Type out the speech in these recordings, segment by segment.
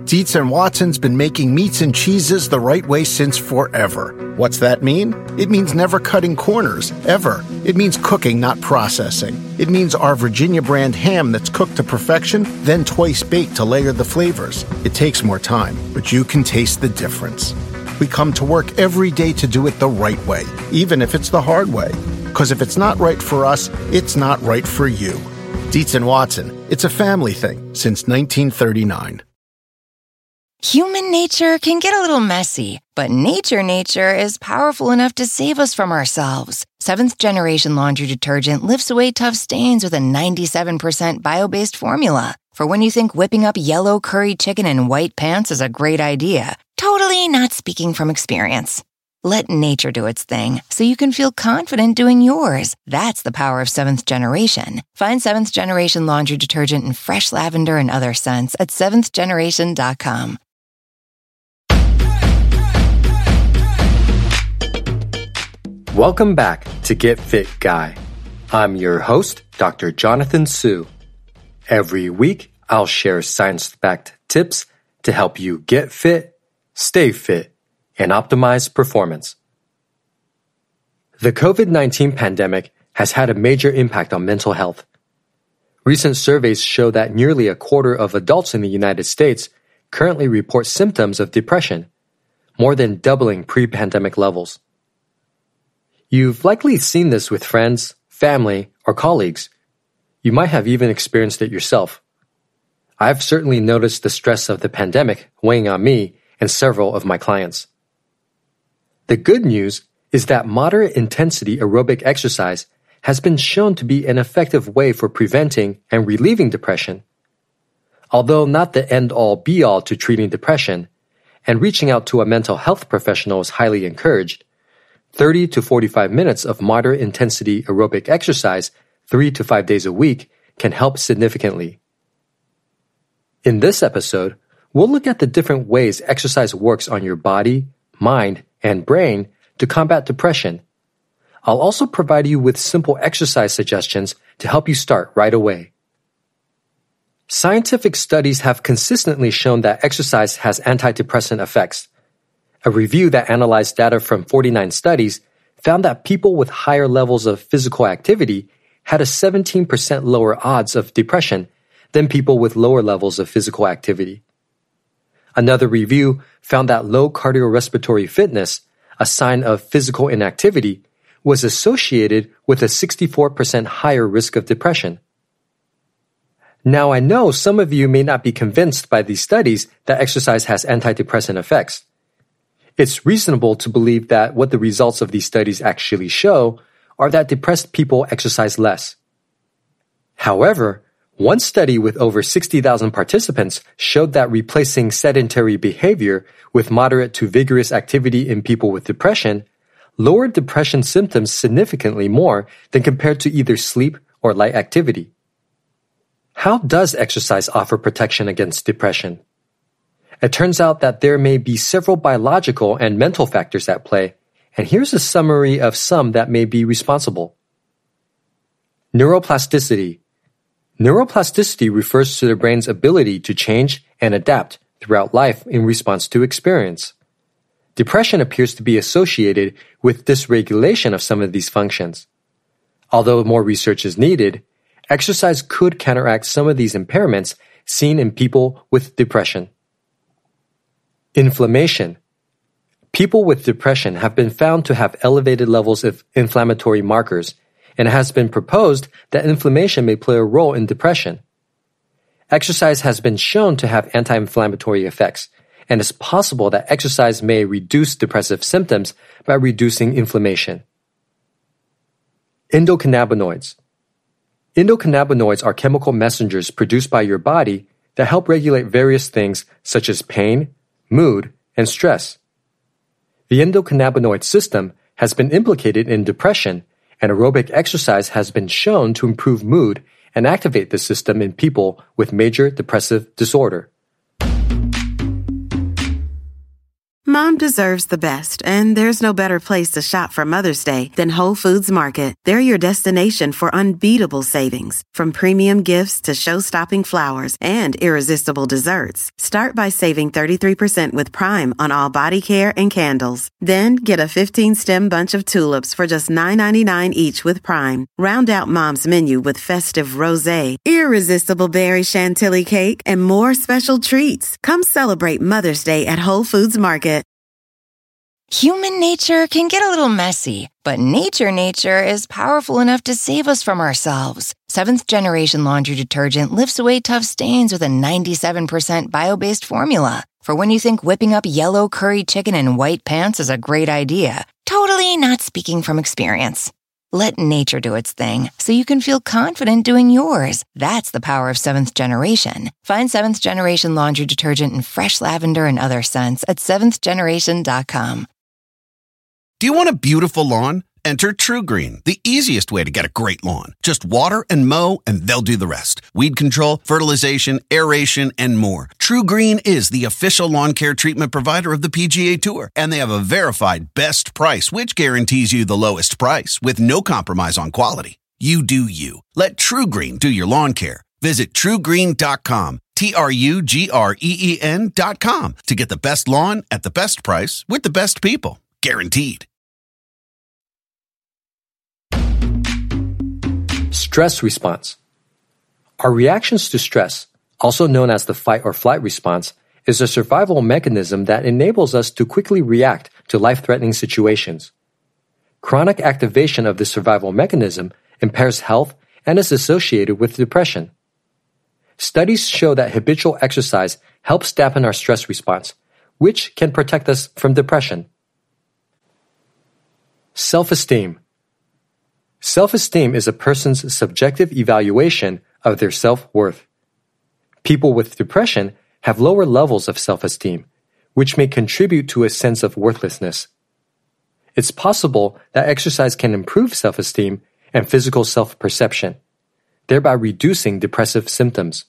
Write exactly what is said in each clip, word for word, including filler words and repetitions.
Dietz and Watson's been making meats and cheeses the right way since forever. What's that mean? It means never cutting corners, ever. It means cooking, not processing. It means our Virginia brand ham that's cooked to perfection, then twice baked to layer the flavors. It takes more time, but you can taste the difference. We come to work every day to do it the right way, even if it's the hard way. Because if it's not right for us, it's not right for you. Dietz and Watson, it's a family thing since nineteen thirty-nine. Human nature can get a little messy, but nature nature is powerful enough to save us from ourselves. Seventh Generation Laundry Detergent lifts away tough stains with a ninety-seven percent bio-based formula. For when you think whipping up yellow curry chicken in white pants is a great idea. Totally not speaking from experience. Let nature do its thing so you can feel confident doing yours. That's the power of Seventh Generation. Find Seventh Generation Laundry Detergent in fresh lavender and other scents at seventh generation dot com. Welcome back to Get Fit Guy. I'm your host, Doctor Jonathan Su. Every week, I'll share science-backed tips to help you get fit, stay fit, and optimize performance. The covid nineteen pandemic has had a major impact on mental health. Recent surveys show that nearly a quarter of adults in the United States currently report symptoms of depression, more than doubling pre-pandemic levels. You've likely seen this with friends, family, or colleagues. You might have even experienced it yourself. I've certainly noticed the stress of the pandemic weighing on me and several of my clients. The good news is that moderate intensity aerobic exercise has been shown to be an effective way for preventing and relieving depression. Although not the end-all be-all to treating depression, and reaching out to a mental health professional is highly encouraged, thirty to forty-five minutes of moderate intensity aerobic exercise three to five days a week can help significantly. In this episode, we'll look at the different ways exercise works on your body, mind, and brain to combat depression. I'll also provide you with simple exercise suggestions to help you start right away. Scientific studies have consistently shown that exercise has antidepressant effects. A review that analyzed data from forty-nine studies found that people with higher levels of physical activity had a seventeen percent lower odds of depression than people with lower levels of physical activity. Another review found that low cardiorespiratory fitness, a sign of physical inactivity, was associated with a sixty-four percent higher risk of depression. Now, I know some of you may not be convinced by these studies that exercise has antidepressant effects. It's reasonable to believe that what the results of these studies actually show are that depressed people exercise less. However, one study with over sixty thousand participants showed that replacing sedentary behavior with moderate to vigorous activity in people with depression lowered depression symptoms significantly more than compared to either sleep or light activity. How does exercise offer protection against depression? It turns out that there may be several biological and mental factors at play, and here's a summary of some that may be responsible. Neuroplasticity. Neuroplasticity refers to the brain's ability to change and adapt throughout life in response to experience. Depression appears to be associated with dysregulation of some of these functions. Although more research is needed, exercise could counteract some of these impairments seen in people with depression. Inflammation. People with depression have been found to have elevated levels of inflammatory markers, and it has been proposed that inflammation may play a role in depression. Exercise has been shown to have anti-inflammatory effects, and it's possible that exercise may reduce depressive symptoms by reducing inflammation. Endocannabinoids. Endocannabinoids are chemical messengers produced by your body that help regulate various things such as pain, mood, and stress. The endocannabinoid system has been implicated in depression, and aerobic exercise has been shown to improve mood and activate the system in people with major depressive disorder. Mom deserves the best, and there's no better place to shop for Mother's Day than Whole Foods Market. They're your destination for unbeatable savings, from premium gifts to show-stopping flowers and irresistible desserts. Start by saving thirty-three percent with Prime on all body care and candles. Then get a fifteen-stem bunch of tulips for just nine ninety-nine each with Prime. Round out Mom's menu with festive rosé, irresistible berry chantilly cake, and more special treats. Come celebrate Mother's Day at Whole Foods Market. Human nature can get a little messy, but nature nature is powerful enough to save us from ourselves. Seventh Generation Laundry Detergent lifts away tough stains with a ninety-seven percent bio-based formula. For when you think whipping up yellow curry chicken in white pants is a great idea. Totally not speaking from experience. Let nature do its thing so you can feel confident doing yours. That's the power of Seventh Generation. Find Seventh Generation Laundry Detergent in fresh lavender and other scents at seventh generation dot com. Do you want a beautiful lawn? Enter TruGreen, the easiest way to get a great lawn. Just water and mow, and they'll do the rest. Weed control, fertilization, aeration, and more. TruGreen is the official lawn care treatment provider of the P G A Tour, and they have a verified best price, which guarantees you the lowest price with no compromise on quality. You do you. Let TruGreen do your lawn care. Visit true green dot com, T R U G R E E N dot com, to get the best lawn at the best price with the best people. Guaranteed. Stress response. Our reactions to stress, also known as the fight or flight response, is a survival mechanism that enables us to quickly react to life-threatening situations. Chronic activation of this survival mechanism impairs health and is associated with depression. Studies show that habitual exercise helps dampen our stress response, which can protect us from depression. Self-esteem. Self-esteem is a person's subjective evaluation of their self-worth. People with depression have lower levels of self-esteem, which may contribute to a sense of worthlessness. It's possible that exercise can improve self-esteem and physical self-perception, thereby reducing depressive symptoms.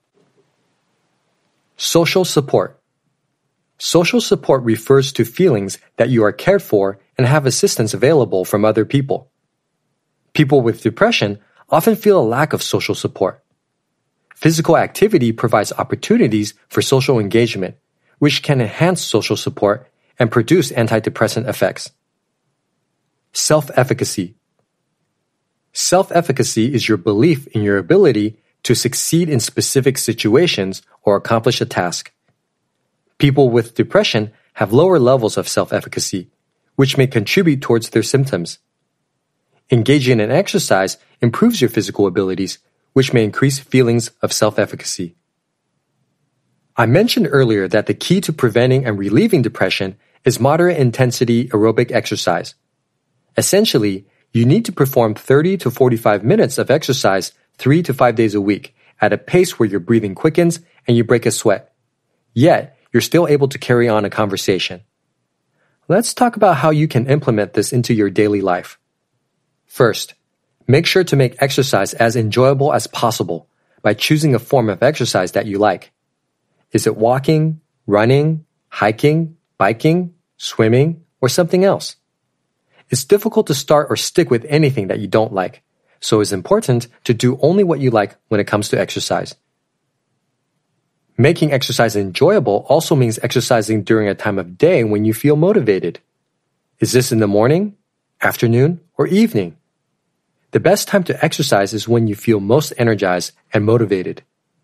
Social support. Social support refers to feelings that you are cared for and have assistance available from other people. People with depression often feel a lack of social support. Physical activity provides opportunities for social engagement, which can enhance social support and produce antidepressant effects. Self-efficacy. Self-efficacy is your belief in your ability to succeed in specific situations or accomplish a task. People with depression have lower levels of self-efficacy, which may contribute towards their symptoms. Engaging in exercise improves your physical abilities, which may increase feelings of self-efficacy. I mentioned earlier that the key to preventing and relieving depression is moderate intensity aerobic exercise. Essentially, you need to perform thirty to forty-five minutes of exercise three to five days a week at a pace where your breathing quickens and you break a sweat. Yet, you're still able to carry on a conversation. Let's talk about how you can implement this into your daily life. First, make sure to make exercise as enjoyable as possible by choosing a form of exercise that you like. Is it walking, running, hiking, biking, swimming, or something else? It's difficult to start or stick with anything that you don't like, so it's important to do only what you like when it comes to exercise. Making exercise enjoyable also means exercising during a time of day when you feel motivated. Is this in the morning, afternoon, or evening? The best time to exercise is when you feel most energized and motivated.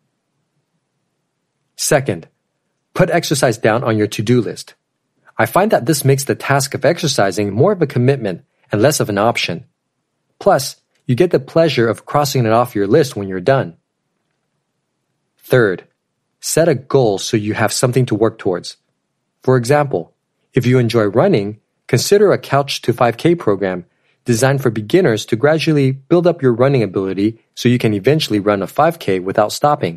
Second, put exercise down on your to-do list. I find that this makes the task of exercising more of a commitment and less of an option. Plus, you get the pleasure of crossing it off your list when you're done. Third, set a goal so you have something to work towards. For example, if you enjoy running, consider a Couch to five K program designed for beginners to gradually build up your running ability so you can eventually run a five K without stopping.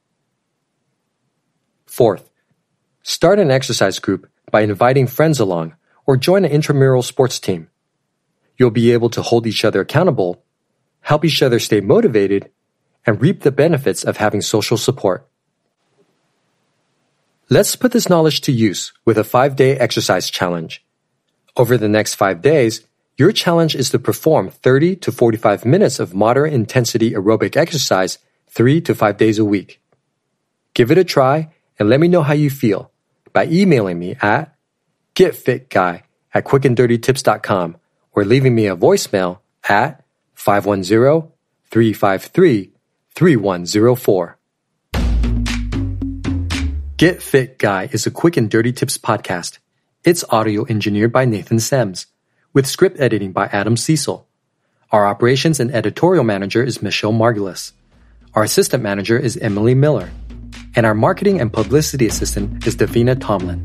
Fourth, start an exercise group by inviting friends along or join an intramural sports team. You'll be able to hold each other accountable, help each other stay motivated, and reap the benefits of having social support. Let's put this knowledge to use with a five-day exercise challenge. Over the next five days, your challenge is to perform thirty to forty-five minutes of moderate intensity aerobic exercise three to five days a week. Give it a try and let me know how you feel by emailing me at getfitguy at quickanddirtytips dot com or leaving me a voicemail at five one zero, three five three, three one zero four. Get Fit Guy is a Quick and Dirty Tips podcast. It's audio engineered by Nathan Sems, with script editing by Adam Cecil. Our operations and editorial manager is Michelle Margulis. Our assistant manager is Emily Miller. And our marketing and publicity assistant is Davina Tomlin.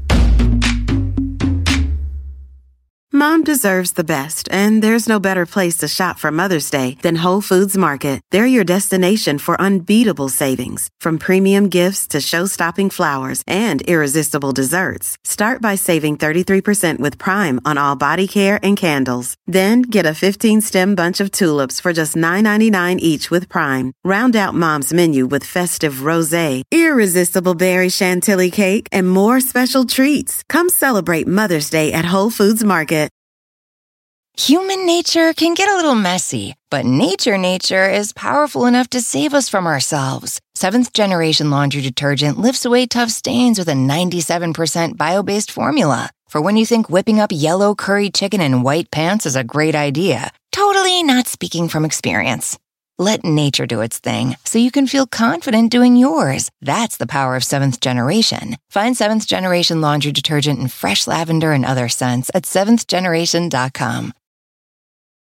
Mom deserves the best, and there's no better place to shop for Mother's Day than Whole Foods Market. They're your destination for unbeatable savings, from premium gifts to show-stopping flowers and irresistible desserts. Start by saving thirty-three percent with Prime on all body care and candles. Then get a fifteen-stem bunch of tulips for just nine ninety-nine each with Prime. Round out Mom's menu with festive rosé, irresistible berry chantilly cake, and more special treats. Come celebrate Mother's Day at Whole Foods Market. Human nature can get a little messy, but nature nature is powerful enough to save us from ourselves. Seventh Generation Laundry Detergent lifts away tough stains with a ninety-seven percent bio-based formula. For when you think whipping up yellow curry chicken in white pants is a great idea. Totally not speaking from experience. Let nature do its thing so you can feel confident doing yours. That's the power of Seventh Generation. Find Seventh Generation Laundry Detergent in fresh lavender and other scents at seventh generation dot com.